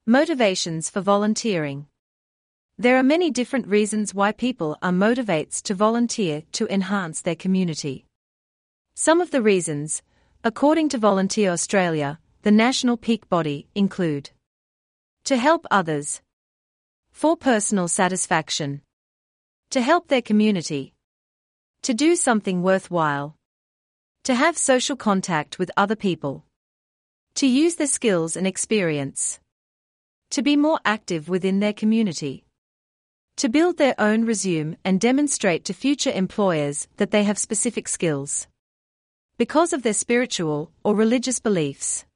Motivations for volunteering. There are many different reasons why people are motivated to volunteer to enhance their community. Some of the reasons, according to Volunteer Australia, the national peak body, include: to help others, for personal satisfaction, to help their community, to do something worthwhile, to have social contact with other people, to use their skills and experience, to be more active within their community, to build their own resume and demonstrate to future employers that they have specific skills, because of their spiritual or religious beliefs.